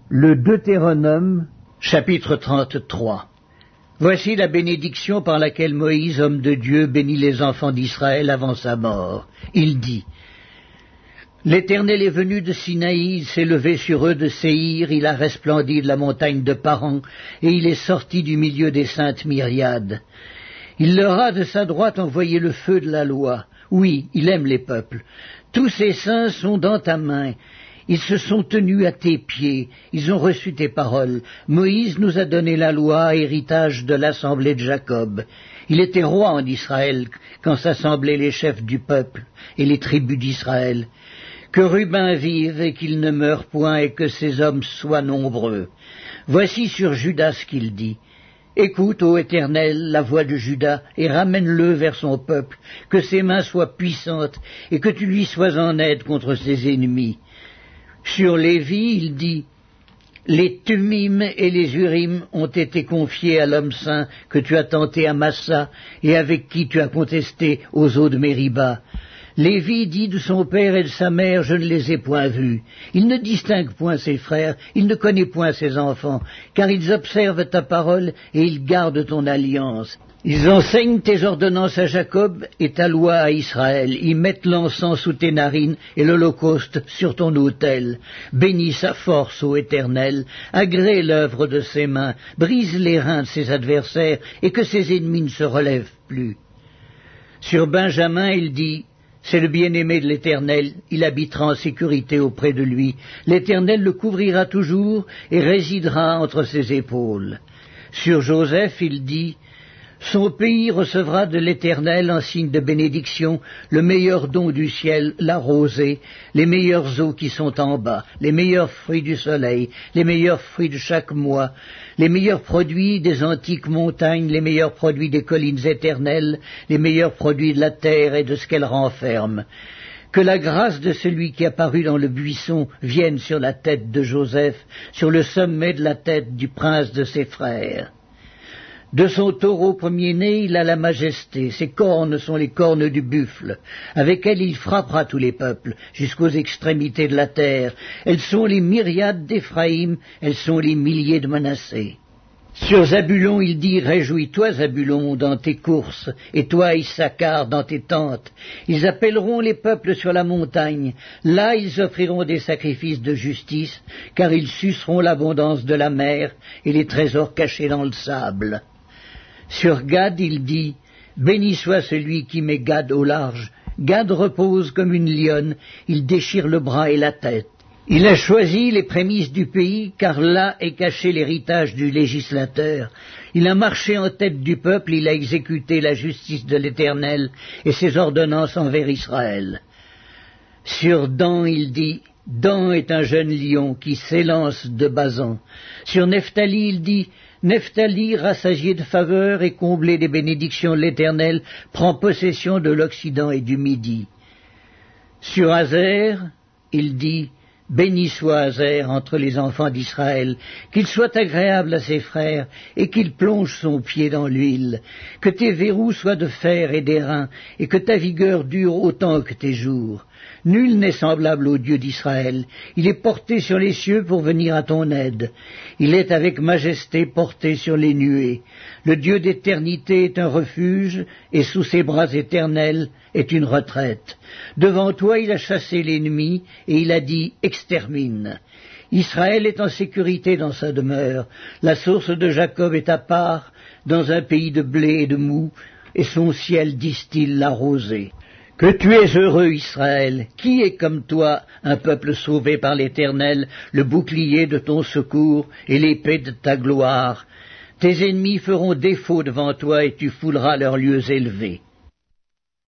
Le Deutéronome, chapitre 33. Voici la bénédiction par laquelle Moïse, homme de Dieu, bénit les enfants d'Israël avant sa mort. Il dit: L'Éternel est venu de Sinaï, il s'est levé sur eux de Séhir, il a resplendi de la montagne de Paran, et il est sorti du milieu des saintes myriades. Il leur a de sa droite envoyé le feu de la loi. Oui, il aime les peuples. Tous ses saints sont dans ta main. Ils se sont tenus à tes pieds, ils ont reçu tes paroles. Moïse nous a donné la loi, héritage de l'assemblée de Jacob. Il était roi en Israël quand s'assemblaient les chefs du peuple et les tribus d'Israël. Que Ruben vive et qu'il ne meure point et que ses hommes soient nombreux. Voici sur Judas ce qu'il dit. Écoute, ô Éternel, la voix de Juda, et ramène-le vers son peuple, que ses mains soient puissantes, et que tu lui sois en aide contre ses ennemis. Sur Lévi, il dit: Les Tumim et les Urim ont été confiés à l'homme saint que tu as tenté à Massa, et avec qui tu as contesté aux eaux de Mériba. Lévi dit de son père et de sa mère: Je ne les ai point vus. Il ne distingue point ses frères, il ne connaît point ses enfants, car ils observent ta parole et ils gardent ton alliance. Ils enseignent tes ordonnances à Jacob et ta loi à Israël. Ils mettent l'encens sous tes narines et l'holocauste sur ton autel. Bénis sa force, ô Éternel, agrée l'œuvre de ses mains, brise les reins de ses adversaires et que ses ennemis ne se relèvent plus. Sur Benjamin, il dit: C'est le bien-aimé de l'Éternel, il habitera en sécurité auprès de lui. L'Éternel le couvrira toujours et résidera entre ses épaules. Sur Joseph, il dit: Son pays recevra de l'Éternel en signe de bénédiction le meilleur don du ciel, la rosée, les meilleures eaux qui sont en bas, les meilleurs fruits du soleil, les meilleurs fruits de chaque mois, les meilleurs produits des antiques montagnes, les meilleurs produits des collines éternelles, les meilleurs produits de la terre et de ce qu'elle renferme. Que la grâce de celui qui apparut dans le buisson vienne sur la tête de Joseph, sur le sommet de la tête du prince de ses frères. De son taureau premier-né, il a la majesté, ses cornes sont les cornes du buffle, avec elles il frappera tous les peuples, jusqu'aux extrémités de la terre. Elles sont les myriades d'Éphraïm, elles sont les milliers de Manassé. Sur Zabulon, il dit: Réjouis-toi, Zabulon, dans tes courses, et toi, Issachar, dans tes tentes. Ils appelleront les peuples sur la montagne. Là, ils offriront des sacrifices de justice, car ils suceront l'abondance de la mer et les trésors cachés dans le sable. Sur Gad, il dit: Béni soit celui qui met Gad au large. Gad repose comme une lionne, il déchire le bras et la tête. Il a choisi les prémices du pays, car là est caché l'héritage du législateur. Il a marché en tête du peuple, il a exécuté la justice de l'Éternel et ses ordonnances envers Israël. Sur Dan, il dit: Dan est un jeune lion qui s'élance de Basan. Sur Nephtali, il dit: Nephtali, rassasié de faveur et comblé des bénédictions de l'Éternel, prend possession de l'Occident et du Midi. Sur Azer, il dit: Béni soit Azer entre les enfants d'Israël, qu'il soit agréable à ses frères, et qu'il plonge son pied dans l'huile. Que tes verrous soient de fer et d'airain, et que ta vigueur dure autant que tes jours. Nul n'est semblable au Dieu d'Israël. Il est porté sur les cieux pour venir à ton aide. Il est avec majesté porté sur les nuées. Le Dieu d'éternité est un refuge, et sous ses bras éternels est une retraite. Devant toi il a chassé l'ennemi, et il a dit: Extermine. Israël est en sécurité dans sa demeure. La source de Jacob est à part, dans un pays de blé et de moût, et son ciel distille la rosée. Que tu es heureux, Israël! Qui est comme toi, un peuple sauvé par l'Éternel, le bouclier de ton secours et l'épée de ta gloire? Tes ennemis feront défaut devant toi et tu fouleras leurs lieux élevés.